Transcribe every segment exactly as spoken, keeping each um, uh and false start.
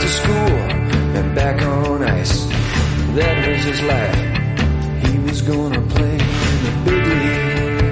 to school and back on ice. That was his life. He was gonna play in the big league.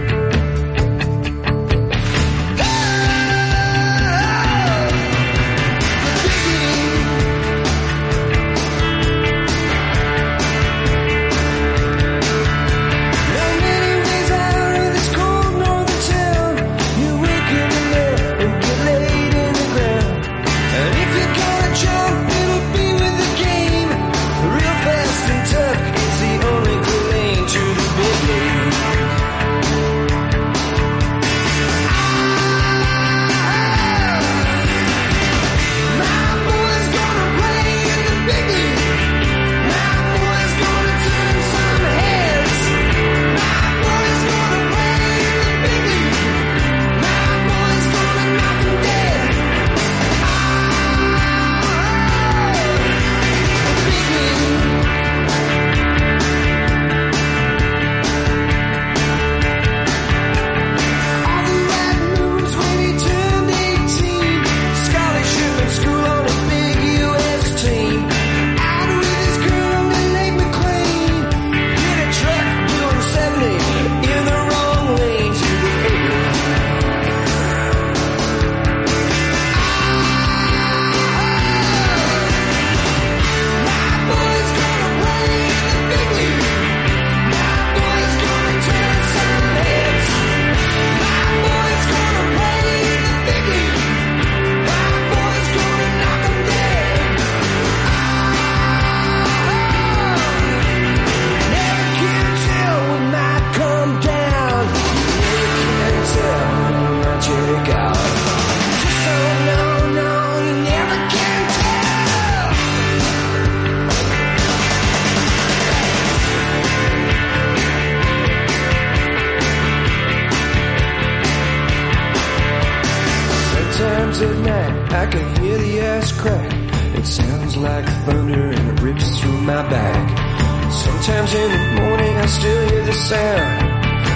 At night, I can hear the ass crack. It sounds like thunder and it rips through my back. Sometimes in the morning I still hear the sound.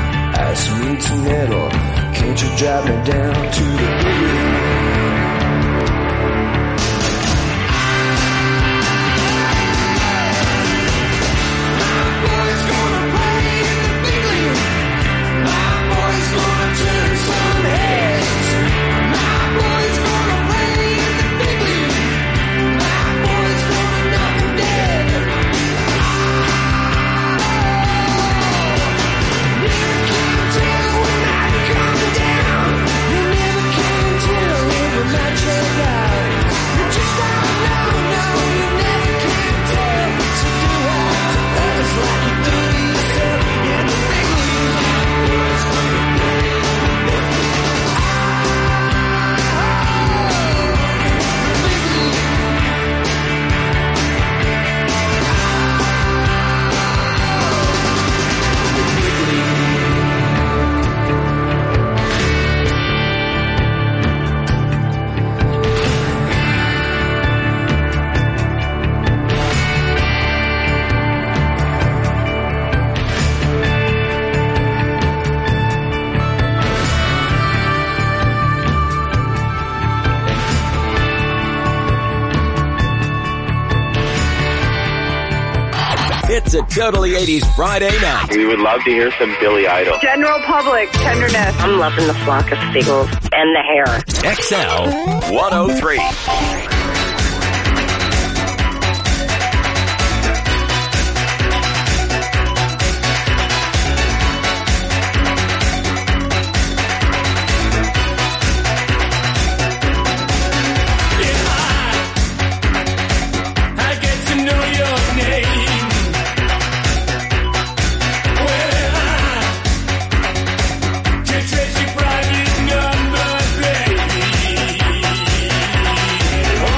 Ice meets metal, can't you drive me down to the boogie? It's a totally eighties Friday night. We would love to hear some Billy Idol. General public tenderness. I'm loving the flock of seagulls and the hair. X L one oh three. Oh,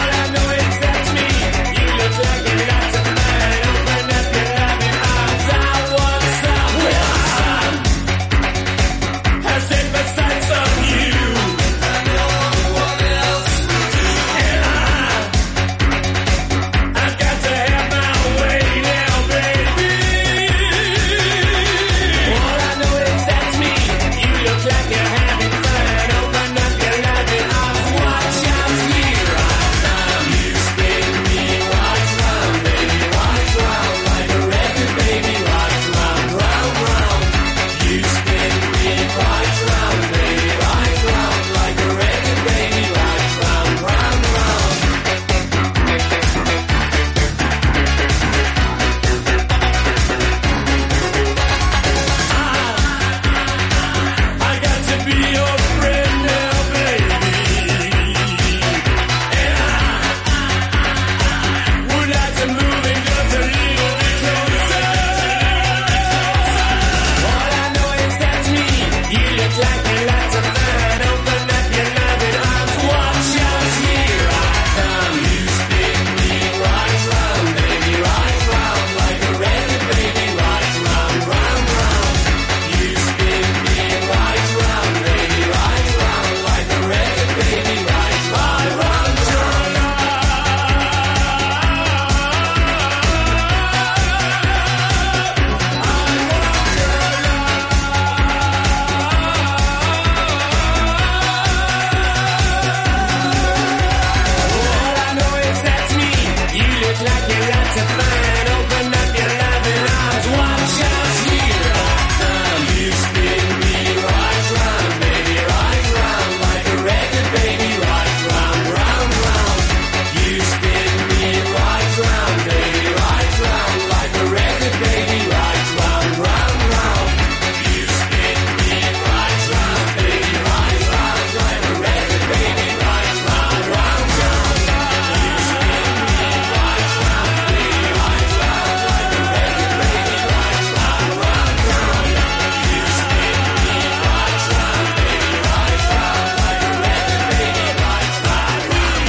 to find. Open up your loving arms, watch us here. Time you spin me right round, baby, right round, like a record, baby, right round, round, round. You spin me right round, baby, right round, like a record, baby, right round, round, round. You spin me right round, baby, right round, like a record, baby, right round, round, round. You spin me right round, baby, right round, like a record, baby, right round, round, round. You spin me right round, baby, right round, like a record, baby, right round, round,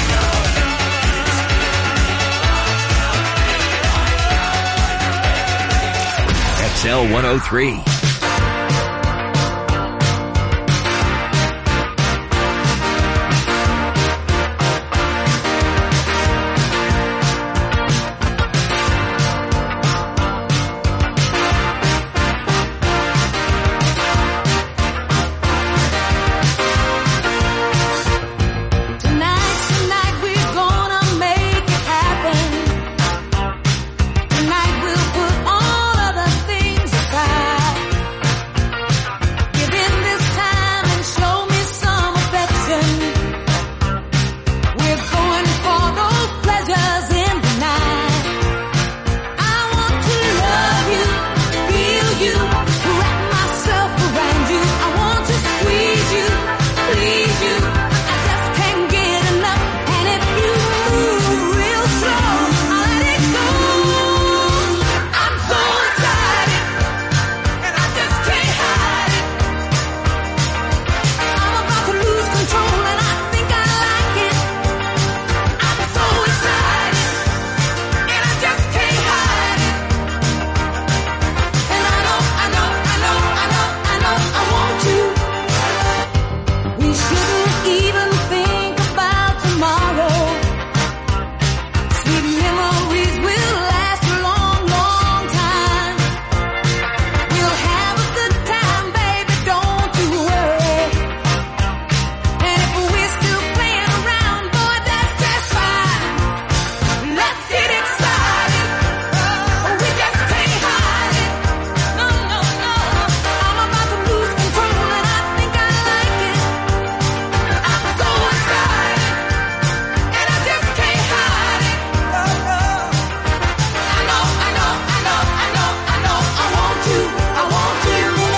round. X L one oh three. Tonight, tonight we're gonna make it happen. Tonight we'll put all other things aside. Give in this time and show me some affection. We're going for those pleasures in the night. I want to love you, feel you, wrap myself around you. I want to squeeze you, please you. I just can't get enough. And if you move real slow, I'll let it go. I'm so excited, and I just can't hide it. I'm about to lose control, and I think I like it. I'm so excited, and I just can't hide it. And I know, I know, I know, I know, I know I want to. We shouldn't even think about tomorrow. Sweet memories will last a long, long time. We'll have a good time, baby, don't you worry. And if we're still playing around, boy, that's just fine. Let's get excited. We just can't hide it. No, no, no. I'm about to lose control, and I think I like it. I'm so excited, and I just can't hide it. I know, I know, I know, I know, I know. I want to, I want to.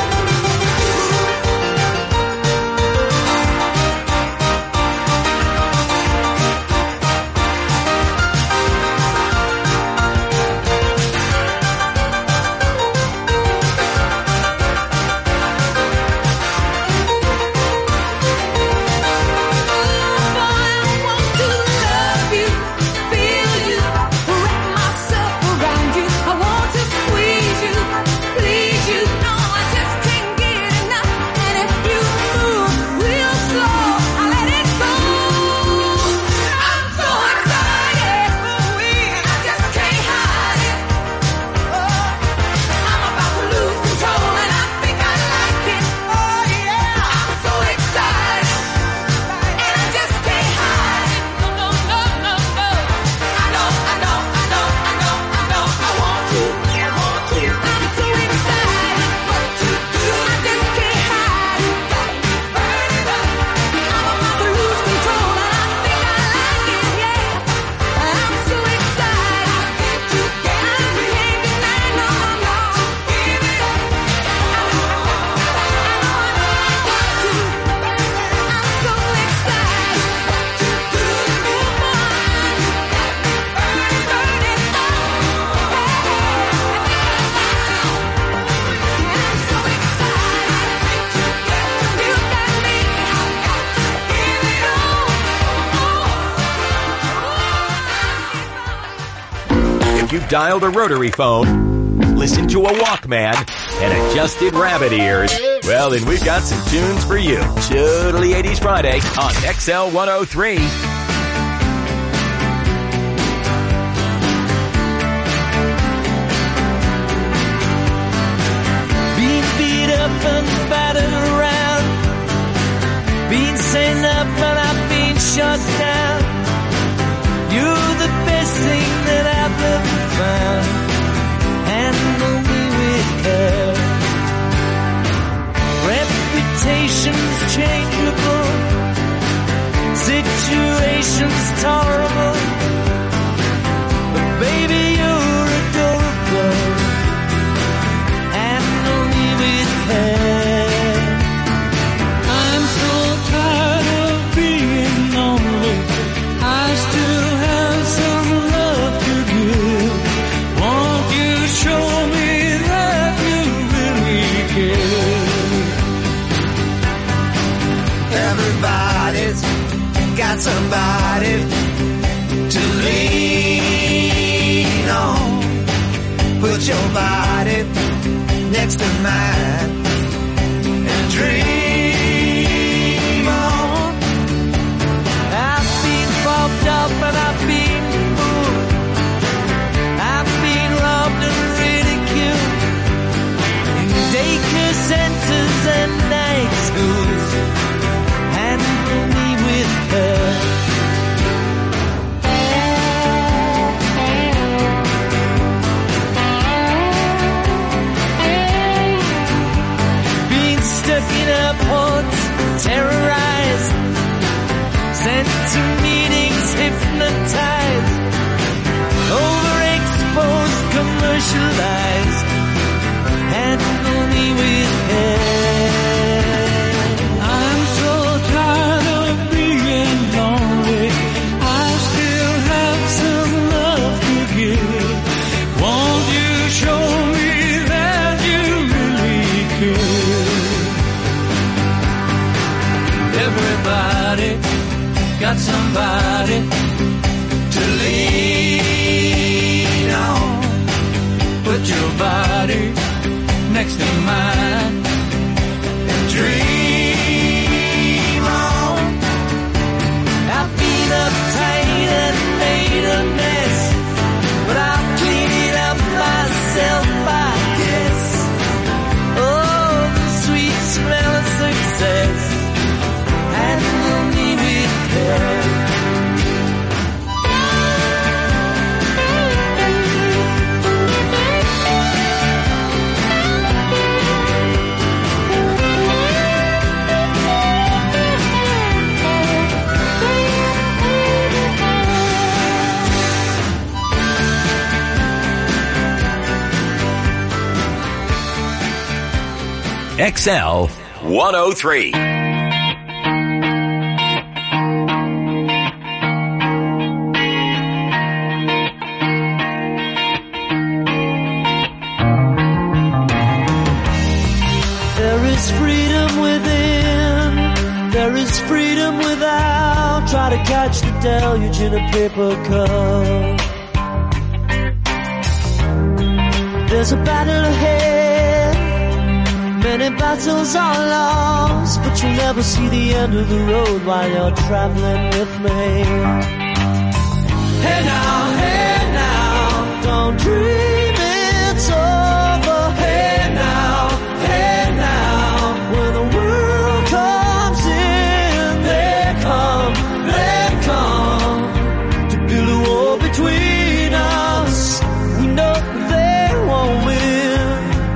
You've dialed a rotary phone, listened to a Walkman, and adjusted rabbit ears. Well, then we've got some tunes for you. Totally eighties Friday on X L one oh three. Being beat up and battered around, being sent up and I've been shut down. You're the best thing that I've ever Put your body next to mine and dream on. I've been fucked up and I've been fooled. I've been robbed and ridiculed in daycare centers and night schools. Handle me with care. Stuck in airports, terrorized, sent to meetings, hypnotized, overexposed, commercialized, handle me with care. I'm so tired of being lonely, I still have some love to give. Won't you show me that you really care? Everybody got somebody to lean on. Put your body next to mine and dream on. I've been uptight and made a mess, but I'll clean it up myself, I guess. Oh, the sweet smell of success. Handle me with care. X L one oh three. There is freedom within, there is freedom without. Try to catch the deluge in a paper cup. There's a battle ahead, many battles are lost, but you'll never see the end of the road while you're traveling with me. Hey now, hey now, don't dream it's over. Hey now, hey now, when the world comes in, they come, they come to build a wall between us. We know they won't win.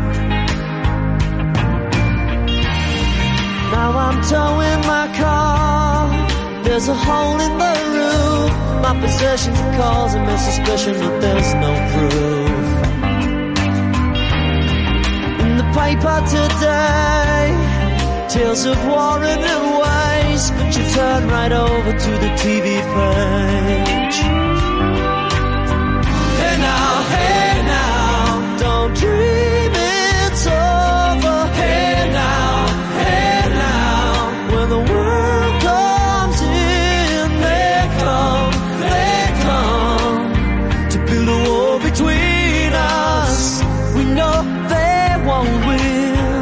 Now I'm towing my car, there's a hole in the roof. My possessions are causing me suspicion that there's no proof. In the paper today, tales of war and waste, but you turn right over to the T V page. Hey now, hey now, don't dream it's over. Hey now, hey now, when the world comes in, they come, they come to build a wall between us. We know they won't win.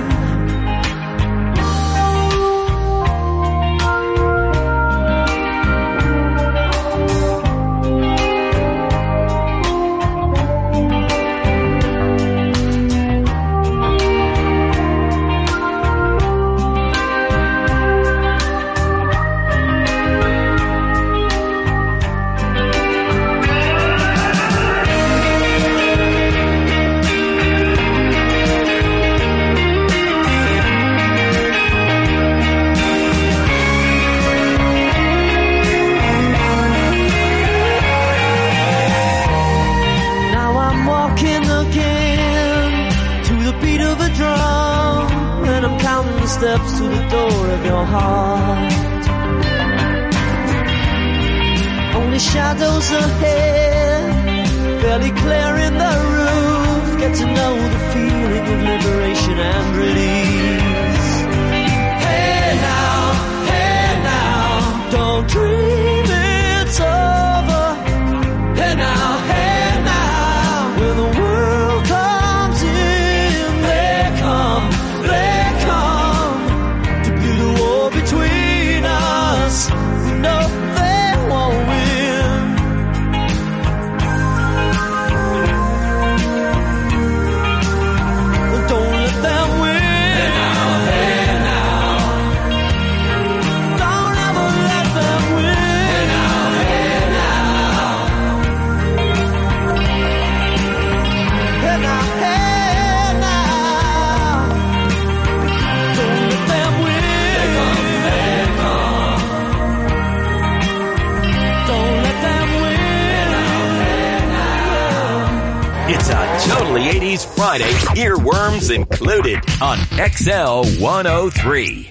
Steps to the door of your heart. Only shadows ahead, barely clearing the roof. Get to know the feeling of liberation and release. Hey now, hey now, don't dream it's over. Hey now, hey now, when the world comes It's a totally eighties Friday, earworms included, on X L one oh three.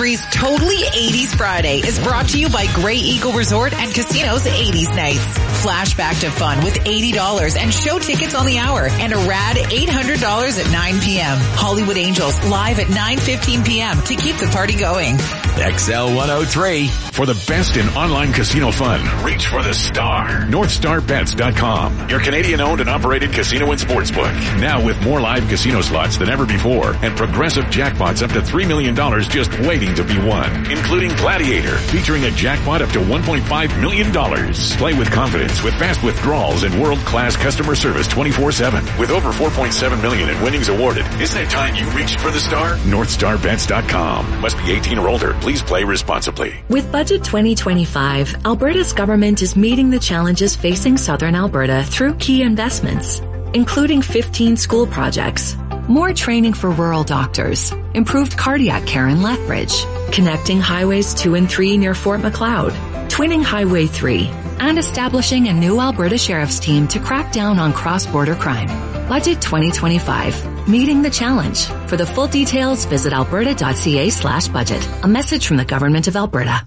three's Totally eighties Friday is brought to you by Grey Eagle Resort and Casino's eighties Nights. Flashback to fun with eighty dollars and show tickets on the hour and a rad eight hundred dollars at nine p.m. Hollywood Angels live at nine fifteen p.m. to keep the party going. X L one oh three. For the best in online casino fun, reach for the star. North Star Bets dot com. Your Canadian-owned and operated casino and sportsbook. Now with more live casino slots than ever before and progressive jackpots up to three million dollars just waiting to be won. Including Gladiator, featuring a jackpot up to one point five million dollars. Play with confidence with fast withdrawals and world-class customer service twenty-four seven. With over four point seven million dollars in winnings awarded. Isn't it time you reached for the star? North Star Bets dot com. Must be eighteen or older. Please play responsibly. With Budget twenty twenty-five, Alberta's government is meeting the challenges facing southern Alberta through key investments, including fifteen school projects, more training for rural doctors, improved cardiac care in Lethbridge, connecting highways two and three near Fort Macleod, twinning Highway three, and establishing a new Alberta Sheriff's team to crack down on cross-border crime. Budget twenty twenty-five, meeting the challenge. For the full details, visit alberta.ca slash budget. A message from the Government of Alberta.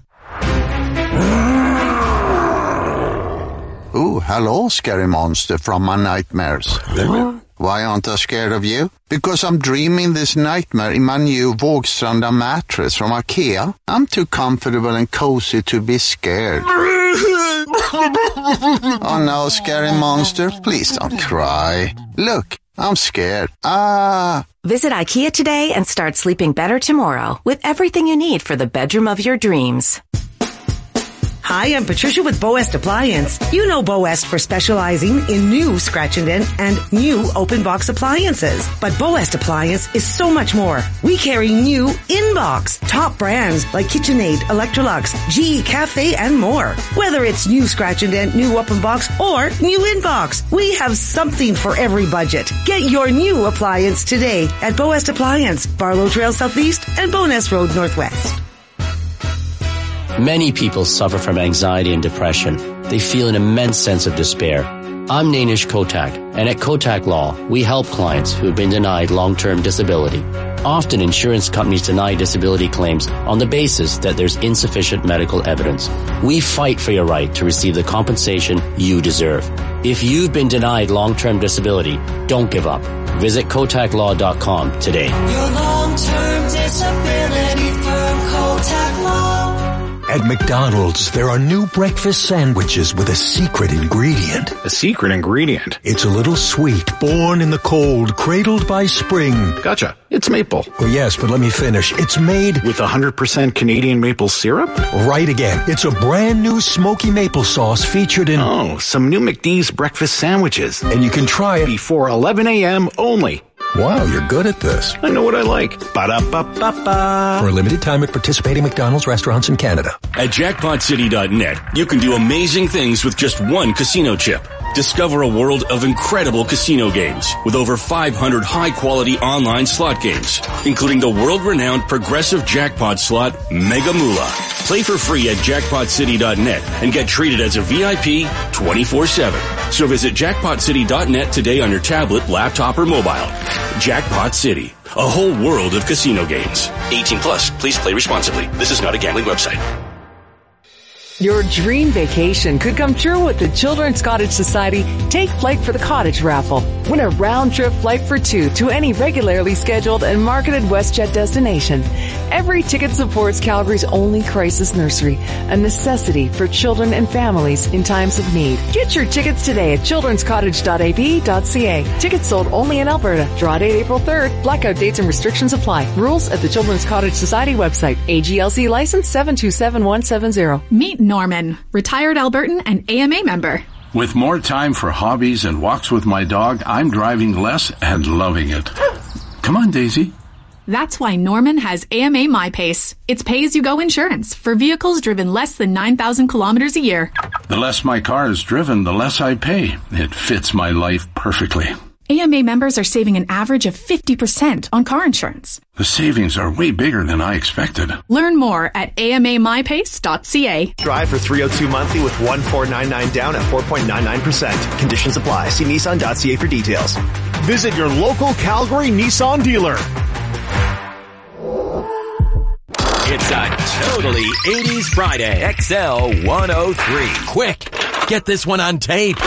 Oh, hello, scary monster from my nightmares. Why aren't I scared of you? Because I'm dreaming this nightmare in my new Vågstranda mattress from IKEA. I'm too comfortable and cozy to be scared. Oh no, scary monster, please don't cry. Look, I'm scared. Ah. Visit IKEA today and start sleeping better tomorrow with everything you need for the bedroom of your dreams. Hi, I'm Patricia with Boest Appliance. You know Boest for specializing in new scratch and dent and new open box appliances. But Boest Appliance is so much more. We carry new in-box, top brands like KitchenAid, Electrolux, G E Cafe, and more. Whether it's new scratch and dent, new open box, or new in-box, we have something for every budget. Get your new appliance today at Boest Appliance, Barlow Trail Southeast and Bowness Road Northwest. Many people suffer from anxiety and depression. They feel an immense sense of despair. I'm Nainish Kotak, and at Kotak Law, we help clients who have been denied long-term disability. Often insurance companies deny disability claims on the basis that there's insufficient medical evidence. We fight for your right to receive the compensation you deserve. If you've been denied long-term disability, don't give up. Visit kotak law dot com today. Your long-term disability firm, Kotak Law. At McDonald's, there are new breakfast sandwiches with a secret ingredient. A secret ingredient? It's a little sweet, born in the cold, cradled by spring. Gotcha. It's maple. Well, yes, but let me finish. It's made with one hundred percent Canadian maple syrup? Right again. It's a brand new smoky maple sauce featured in... Oh, some new McD's breakfast sandwiches. And you can try it before eleven a.m. only. Wow, you're good at this. I know what I like. Ba-da-ba-ba-ba. For a limited time at participating McDonald's restaurants in Canada. At jackpot city dot net, you can do amazing things with just one casino chip. Discover a world of incredible casino games with over five hundred high-quality online slot games, including the world-renowned progressive jackpot slot Mega Moolah. Play for free at jackpot city dot net and get treated as a V I P twenty-four seven. So visit jackpot city dot net today on your tablet, laptop, or mobile. Jackpot City, a whole world of casino games. eighteen plus, please play responsibly. This is not a gambling website. Your dream vacation could come true with the Children's Cottage Society Take Flight for the Cottage raffle. Win a round-trip flight for two to any regularly scheduled and marketed WestJet destination. Every ticket supports Calgary's only crisis nursery, a necessity for children and families in times of need. Get your tickets today at children's cottage dot a b dot c a. Tickets sold only in Alberta. Draw date April third. Blackout dates and restrictions apply. Rules at the Children's Cottage Society website. A G L C license seven two seven one seven zero. Meet Norman, retired Albertan and A M A member. With more time for hobbies and walks with my dog, I'm driving less and loving it. Come on, Daisy. That's why Norman has A M A MyPace. It's pay-as-you-go insurance for vehicles driven less than nine thousand kilometers a year. The less my car is driven, the less I pay. It fits my life perfectly. A M A members are saving an average of fifty percent on car insurance. The savings are way bigger than I expected. Learn more at a m a my pace dot c a. Drive for three oh two monthly with one four nine nine down at four point nine nine percent. Conditions apply. See nissan dot c a for details. Visit your local Calgary Nissan dealer. It's Totally eighties Friday. X L one oh three. Quick, get this one on tape.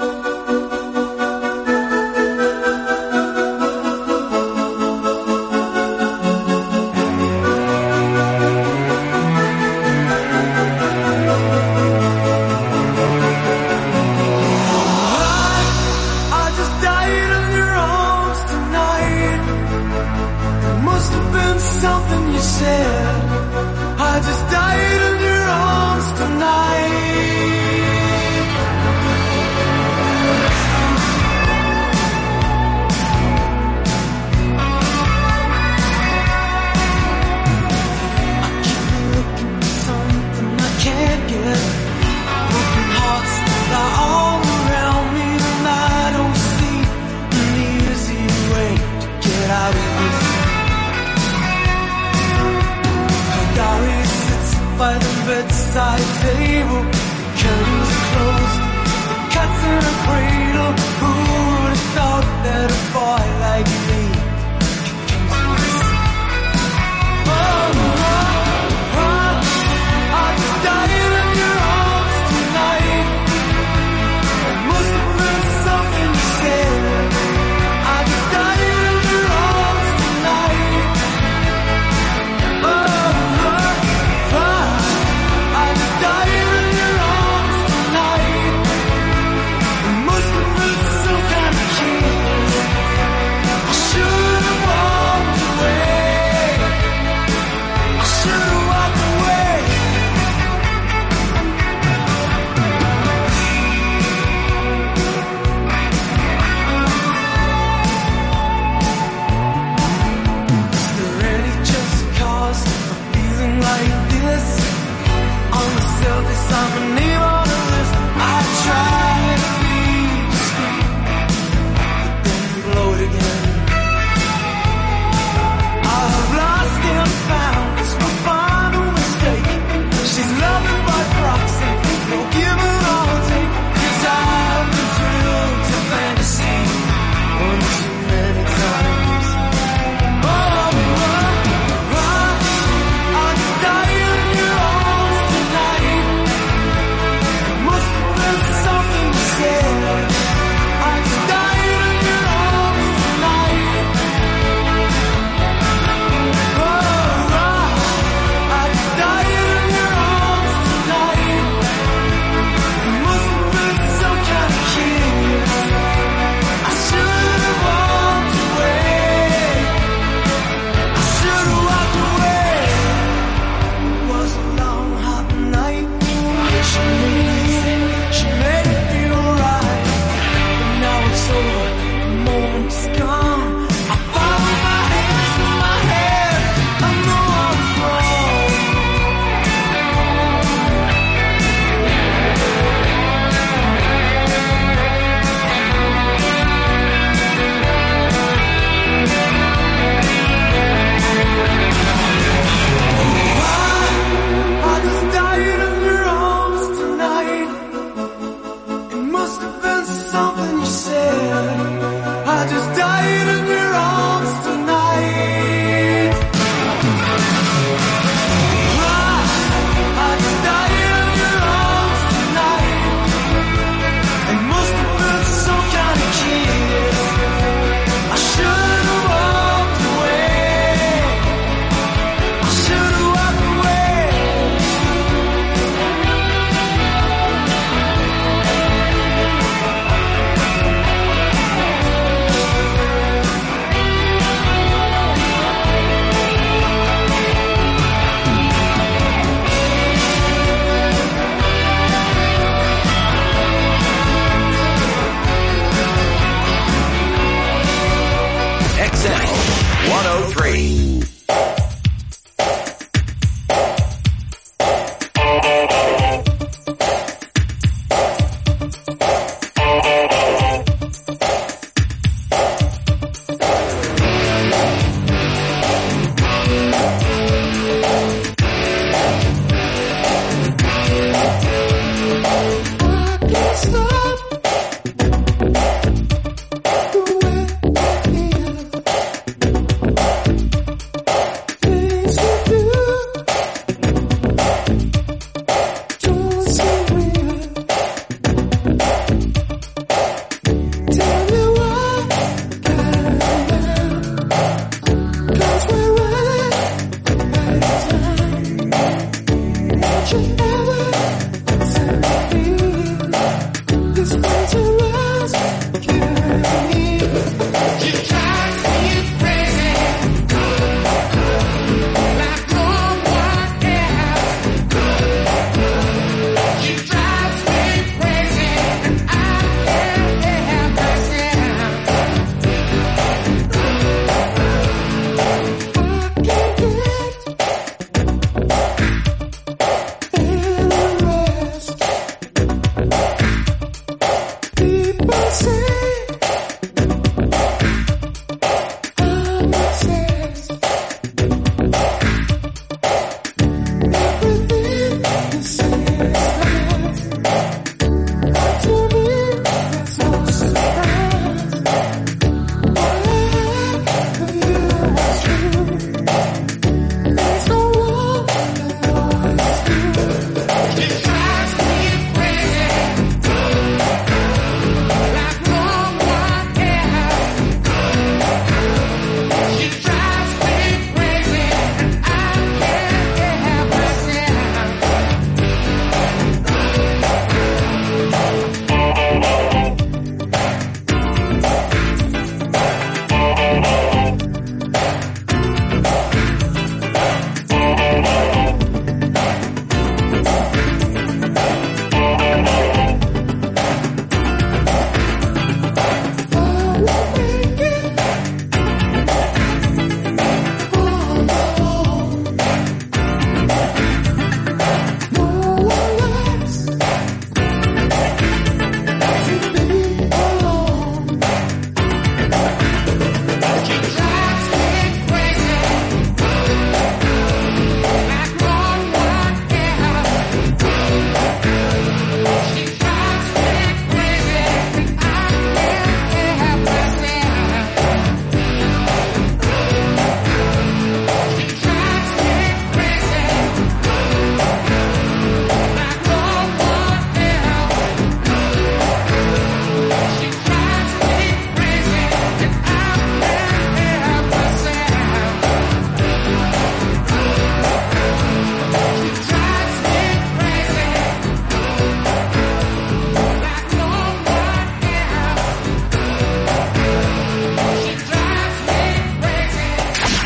one oh three.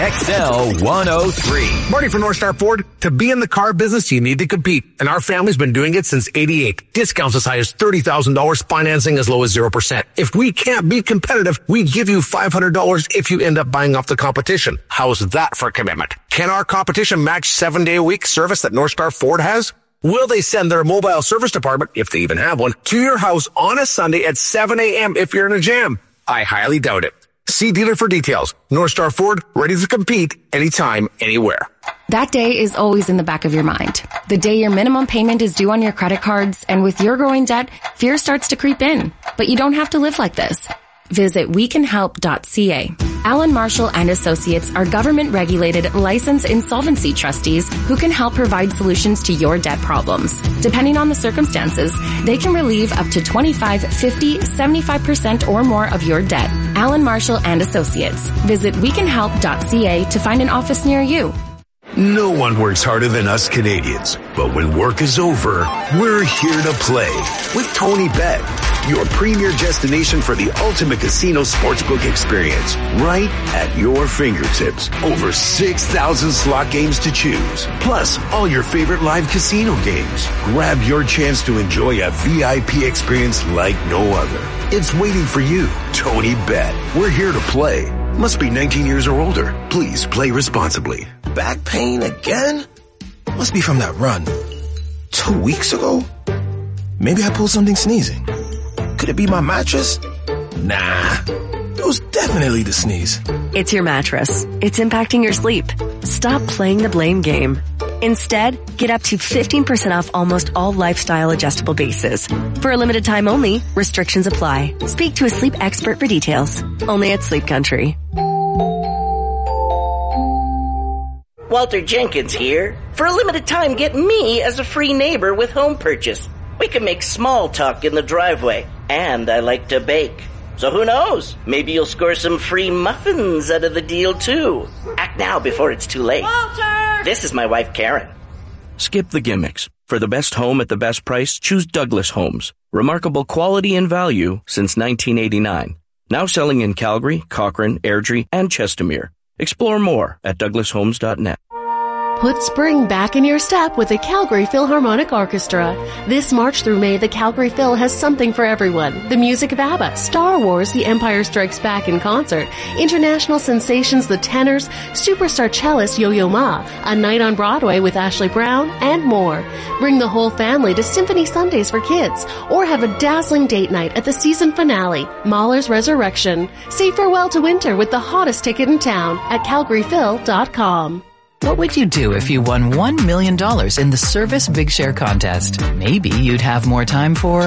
X L one oh three. Marty from North Star Ford. To be in the car business, you need to compete. And our family's been doing it since eighty-eight. Discounts as high as thirty thousand dollars, financing as low as zero percent. If we can't be competitive, we give you five hundred dollars if you end up buying off the competition. How's that for commitment? Can our competition match seven-day-a-week service that North Star Ford has? Will they send their mobile service department, if they even have one, to your house on a Sunday at seven a.m. if you're in a jam? I highly doubt it. See dealer for details. North Star Ford, ready to compete anytime, anywhere. That day is always in the back of your mind. The day your minimum payment is due on your credit cards, and with your growing debt, fear starts to creep in. But you don't have to live like this. Visit we can help dot c a. Allen Marshall and Associates are government-regulated, licensed insolvency trustees who can help provide solutions to your debt problems. Depending on the circumstances, they can relieve up to twenty-five, fifty, seventy-five percent or more of your debt. Allen Marshall and Associates. Visit we can help dot c a to find an office near you. No one works harder than us Canadians, but when work is over, we're here to play with Tony Bet, your premier destination for the ultimate casino sportsbook experience, right at your fingertips. Over six thousand slot games to choose, plus all your favorite live casino games. Grab your chance to enjoy a V I P experience like no other. It's waiting for you, Tony Bet. We're here to play. Must be nineteen years or older. Please play responsibly. Back pain again? Must be from that run. Two weeks ago? Maybe I pulled something sneezing. Could it be my mattress? Nah, it was definitely the sneeze. It's your mattress. It's impacting your sleep. Stop playing the blame game. Instead, get up to fifteen percent off almost all lifestyle adjustable bases. For a limited time only, restrictions apply. Speak to a sleep expert for details. Only at Sleep Country. Walter Jenkins here. For a limited time, get me as a free neighbor with home purchase. We can make small talk in the driveway, and I like to bake. So who knows? Maybe you'll score some free muffins out of the deal, too. Act now before it's too late. Walter! This is my wife, Karen. Skip the gimmicks. For the best home at the best price, choose Douglas Homes. Remarkable quality and value since nineteen eighty-nine. Now selling in Calgary, Cochrane, Airdrie, and Chestermere. Explore more at douglas homes dot net. Put spring back in your step with the Calgary Philharmonic Orchestra. This March through May, the Calgary Phil has something for everyone. The music of ABBA, Star Wars, The Empire Strikes Back in concert, international sensations The Tenors, superstar cellist Yo-Yo Ma, A Night on Broadway with Ashley Brown, and more. Bring the whole family to Symphony Sundays for kids, or have a dazzling date night at the season finale, Mahler's Resurrection. Say farewell to winter with the hottest ticket in town at calgary phil dot com. What would you do if you won one million dollars in the Service Big Share contest? Maybe you'd have more time for...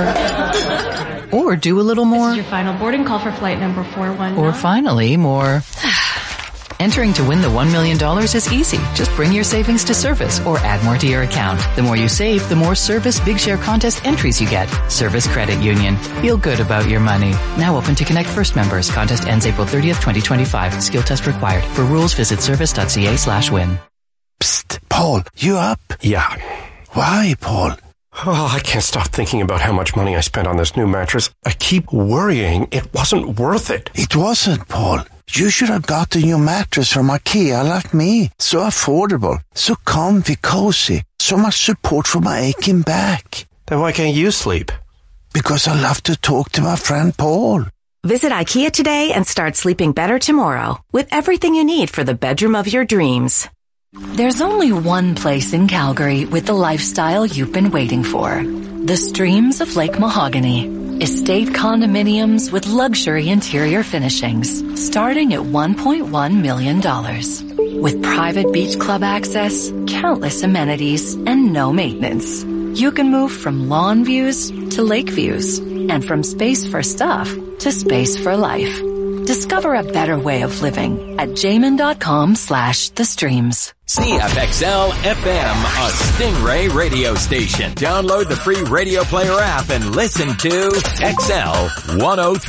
or do a little more. This is your final boarding call for flight number four one nine. Or finally, more... Entering to win the one million dollars is easy. Just bring your savings to Service or add more to your account. The more you save, the more Service Big Share contest entries you get. Service Credit Union. Feel good about your money. Now open to Connect First members. Contest ends April thirtieth, twenty twenty-five. Skill test required. For rules, visit service dot c a slash win. Psst, Paul, you up? Yeah. Why, Paul? Oh, I can't stop thinking about how much money I spent on this new mattress. I keep worrying it wasn't worth it. It wasn't, Paul. You should have gotten your mattress from IKEA like me. So affordable, so comfy, cozy, so much support for my aching back. Then why can't you sleep? Because I love to talk to my friend Paul. Visit IKEA today and start sleeping better tomorrow with everything you need for the bedroom of your dreams. There's only one place in Calgary with the lifestyle you've been waiting for. The Streams of Lake Mahogany. Estate condominiums with luxury interior finishings starting at one point one million dollars. With private beach club access, countless amenities, and no maintenance. You can move from lawn views to lake views and from space for stuff to space for life. Discover a better way of living at jamin.com slash the streams. C F X L F M, a Stingray radio station. Download the free Radio Player app and listen to X L one oh three.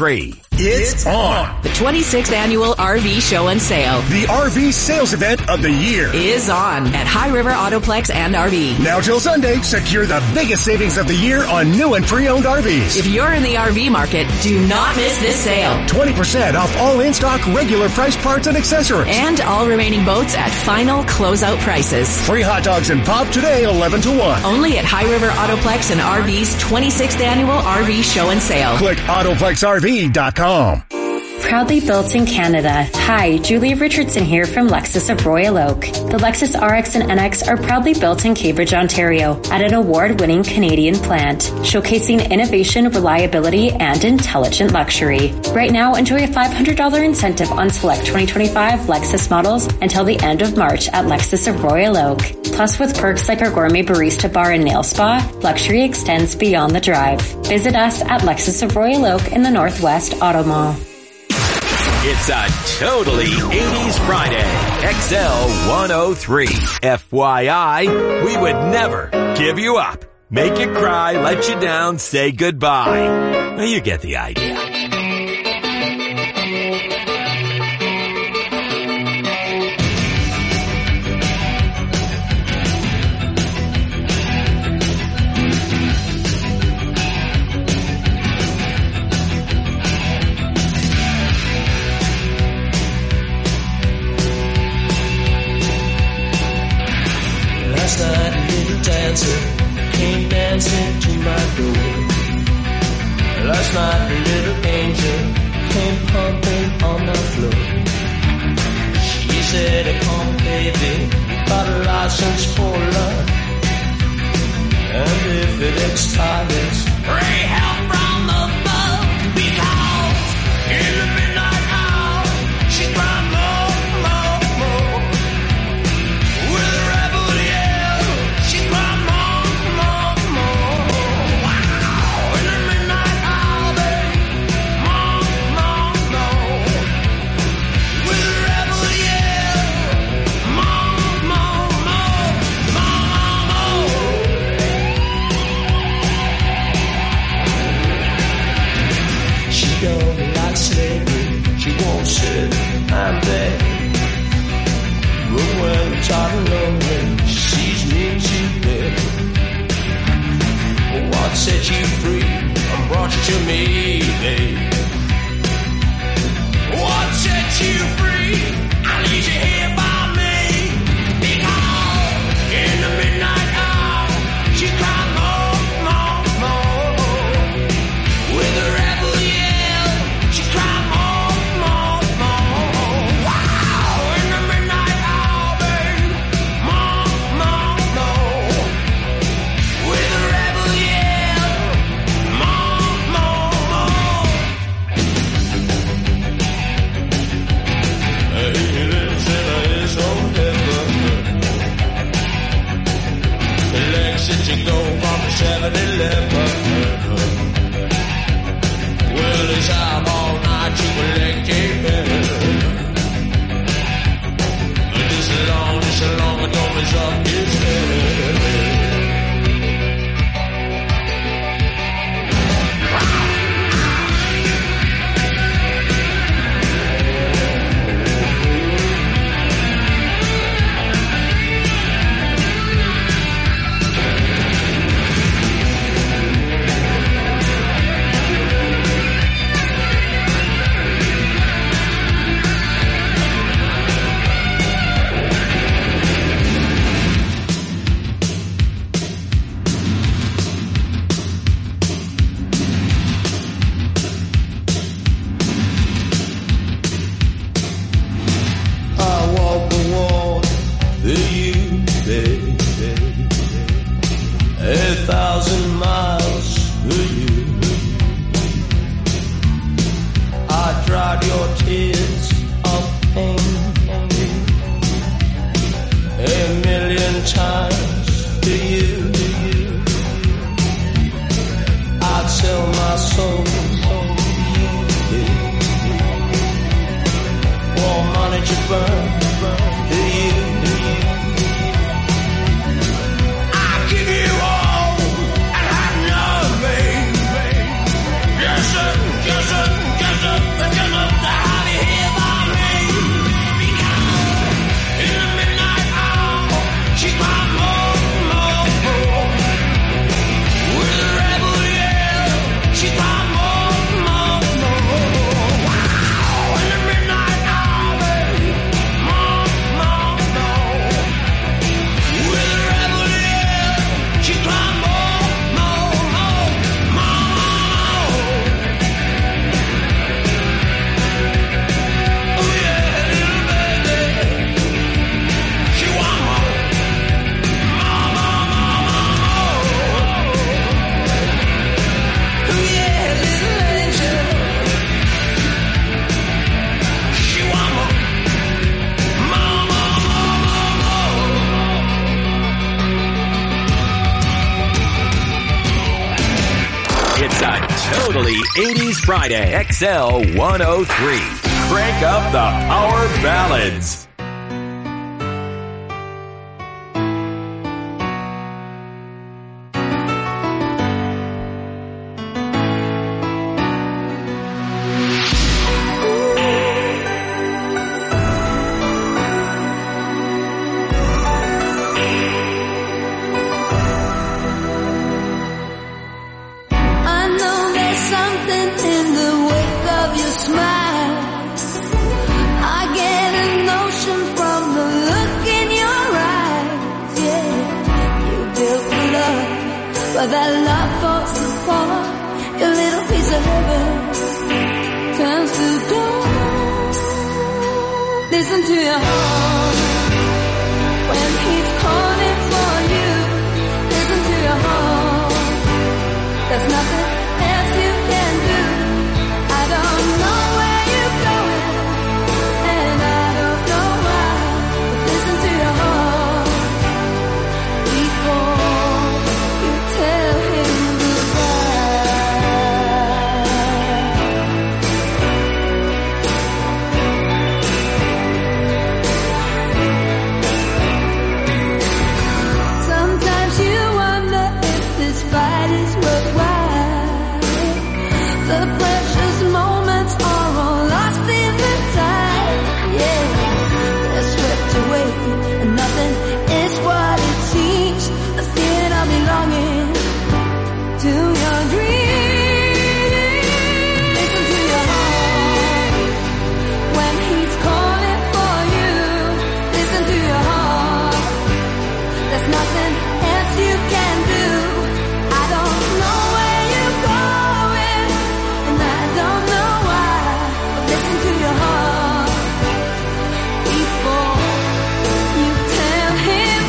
It's on. The twenty-sixth Annual R V Show and Sale. The R V sales event of the year is on at High River Autoplex and R V. Now till Sunday, secure the biggest savings of the year on new and pre-owned R Vs. If you're in the R V market, do not miss this sale. twenty percent off all in-stock regular price parts and accessories. And all remaining boats at final closeout prices. Free hot dogs and pop today, eleven to one. Only at High River Autoplex and R V's twenty-sixth Annual R V Show and Sale. Click autoplex R V dot com. Proudly built in Canada. Hi, Julia Richardson here from Lexus of Royal Oak. The Lexus R X and N X are proudly built in Cambridge, Ontario at an award-winning Canadian plant, showcasing innovation, reliability, and intelligent luxury. Right now, enjoy a five hundred dollars incentive on select twenty twenty-five Lexus models until the end of March at Lexus of Royal Oak. Plus, with perks like our gourmet barista bar and nail spa, luxury extends beyond the drive. Visit us at Lexus of Royal Oak in the Northwest Auto Mall. It's a totally eighties Friday. X L one oh three. F Y I, we would never give you up. Make you cry, let you down, say goodbye. Well, you get the idea. Came dancing to my door. Last night a little angel came pumping on the floor. She said, come baby, got a license for love. And if it expires, pray help from above. Because in the midnight hour, she cried more, more, more. With a rebel yell, she cried more. I'm there. But when I'm tired and lonely, she sees me too bad. What set you free and brought you to me, babe? What set you free? I need you here by me. Because in the midnight hour, she cried more, more, more. With a rebel yell, she cried more. You go from seven eleven. Well, it's out all night to collect your bill. This is long, this is long, and don't mess up his head. Yes, sir. Yes, sir. Totally eighties Friday, X L one oh three. Crank up the power ballads. But that love falls apart. Your little piece of heaven turns to gold. Listen to your heart when he's calling for you. Listen to your heart. There's nothing else you can do. I don't know where you're going, and I don't know why. But listen to your heart before tell him goodbye. Sometimes you wonder if this fight is worthwhile. The precious moments are all lost in the tide. Yeah, they're swept away, and nothing is what it seems. The feeling of belonging to your dream. Listen to your heart when he's calling for you. Listen to your heart. There's nothing else you can do. I don't know where you're going, and I don't know why. But listen to your heart before you tell him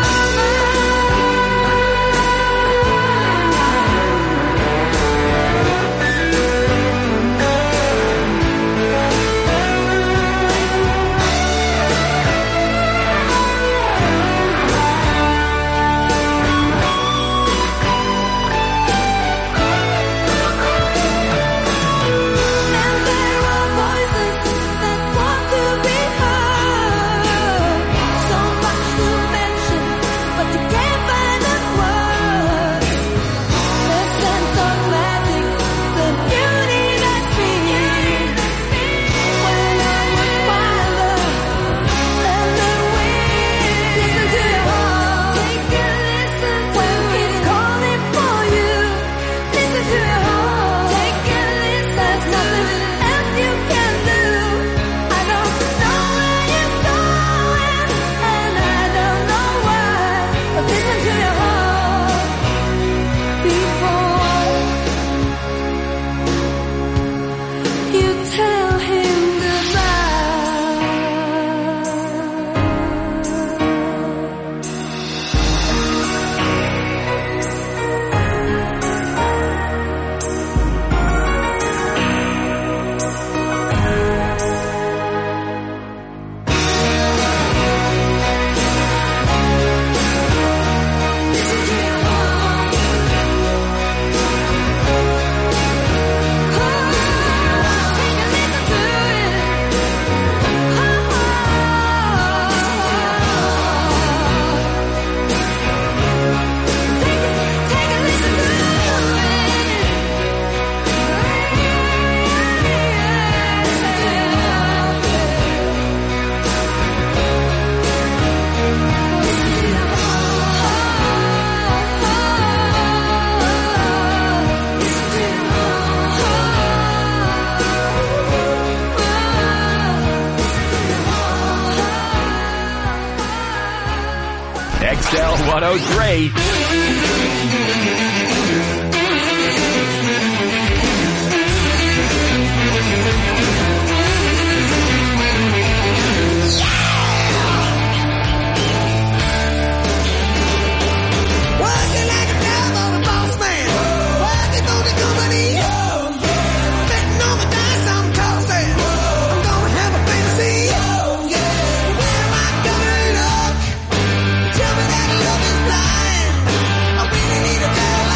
X L one oh three. Tell me that love is blind. I really need a girl.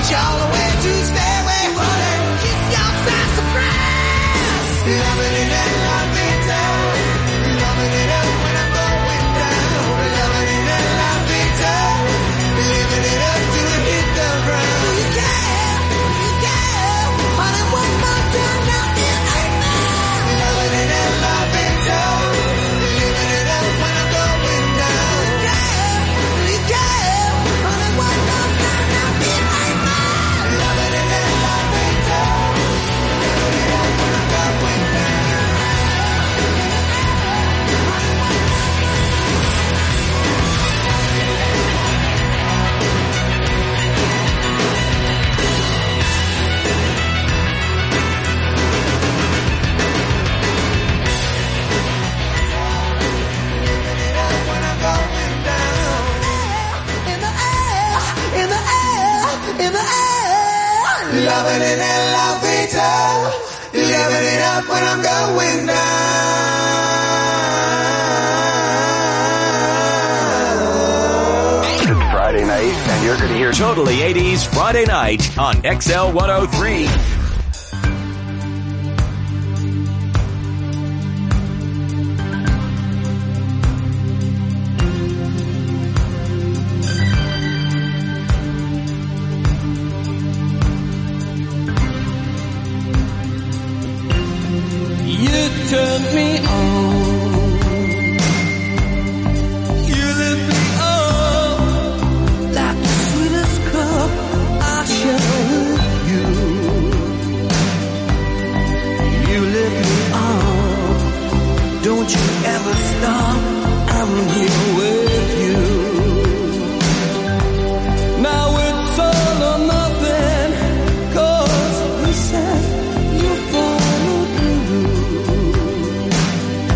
all the way to stay away from it. Keep your fast surprise. Loving it and loving it down. Loving it up when I'm going down. Loving it and loving it down. Living it up till it hit the ground. You can, you can. Honey, one more time now it ain't mine. Loving it and loving it down. Living it up when I'm going down. You can, you can. Honey, one more time now it ain't mine. Loving it and loving it down. Living it up when I'm going down. Loving it and loving it up. Living it up when I'm going down. It's Friday night, and you're going to hear Totally eighties Friday Night on X L one oh three. You turned me on. You lit me up like the sweetest cup I share with you. You lit me up. Don't you ever stop. I'm here with you. Now it's all or nothing, 'cause you said you follow through.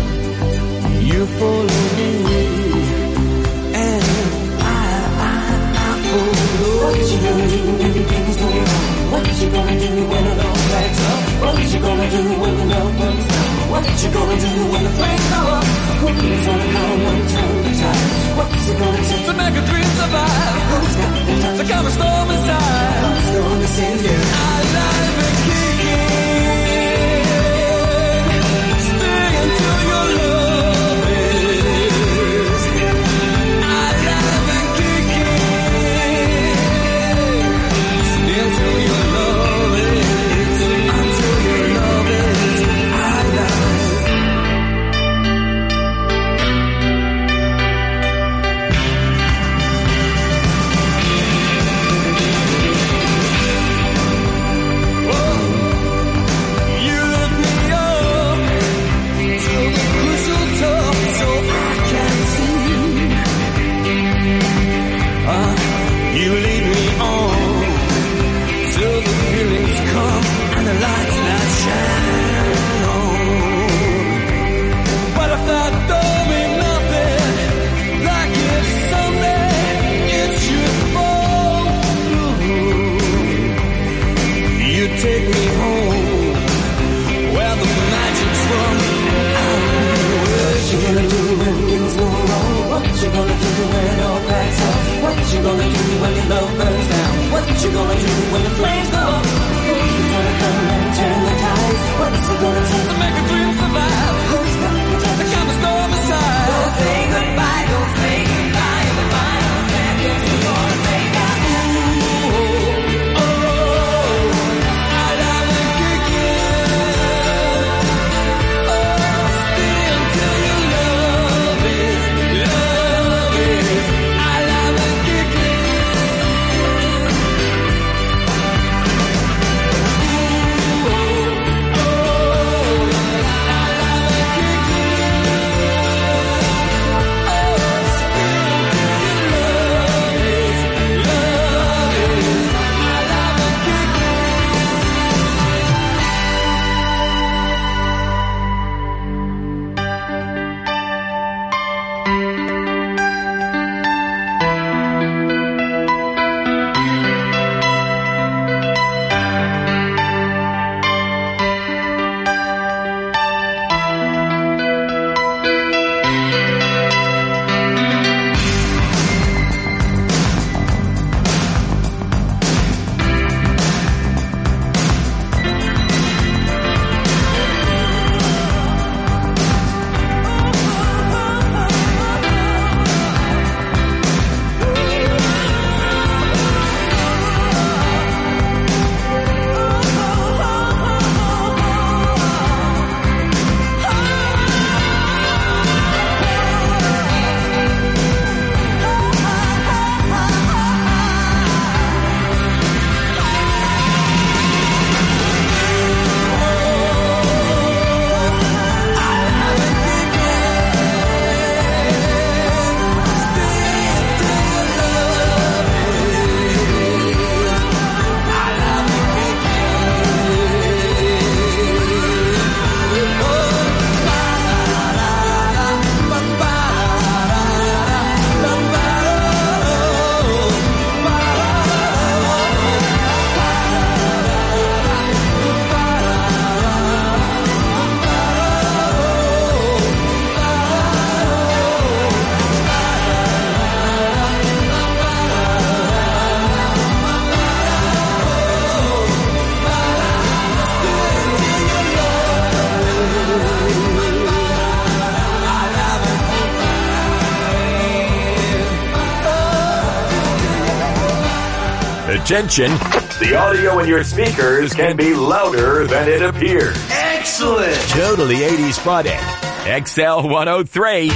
attention, the audio in your speakers can be louder than it appears. Excellent! Totally eighties Friday. X L one oh three.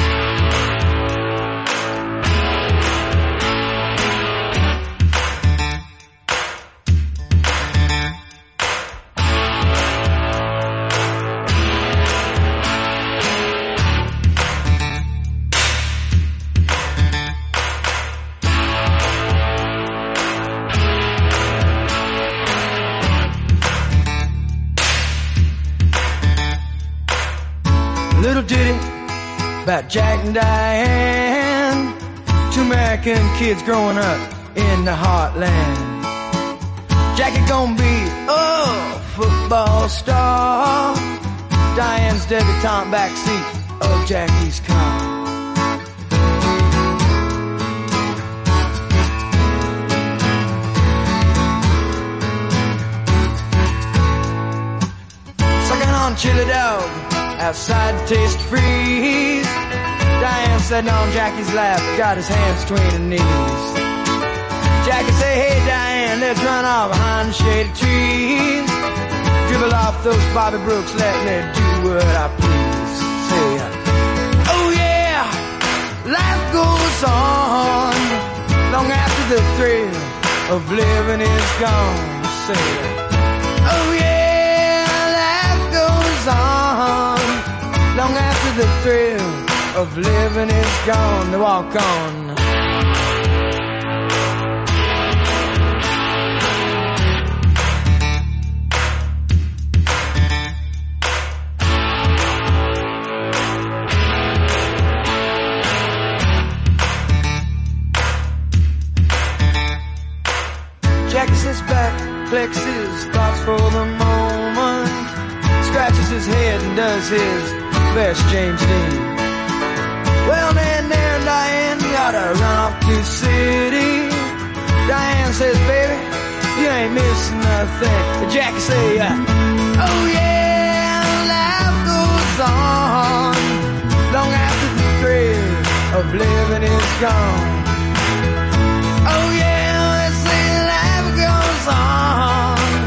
Little ditty about Jack and Diane, two American kids growing up in the heartland. Jackie gonna be a football star, Diane's debutante backseat of Jackie's car. Sucking on chili dog outside the taste freeze. Diane sitting on Jackie's lap, got his hands between her knees. Jackie say, hey Diane, let's run off behind the shady trees. Dribble off those Bobby Brooks, let me do what I please. Say, oh yeah, life goes on long after the thrill of living is gone. Say, oh yeah, life goes on long after the thrill of living is gone. To walk on. Jackie sits back, flexes thoughts for the moment, scratches his head and does his best James Dean. Well, then there and Diane gotta run off to the city. Diane says, baby, you ain't missing nothing. But Jackie say, uh, oh yeah, life goes on long after the thrill of living is gone.